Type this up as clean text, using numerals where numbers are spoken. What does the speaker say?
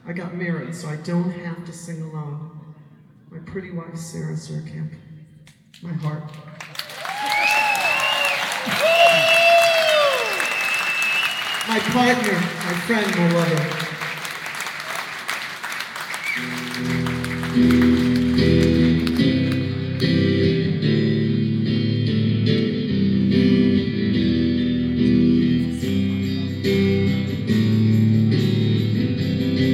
I got married, so I don't have to sing alone. My pretty wife, Sarah Zurkamp. My heart. My partner, my friend, will love it.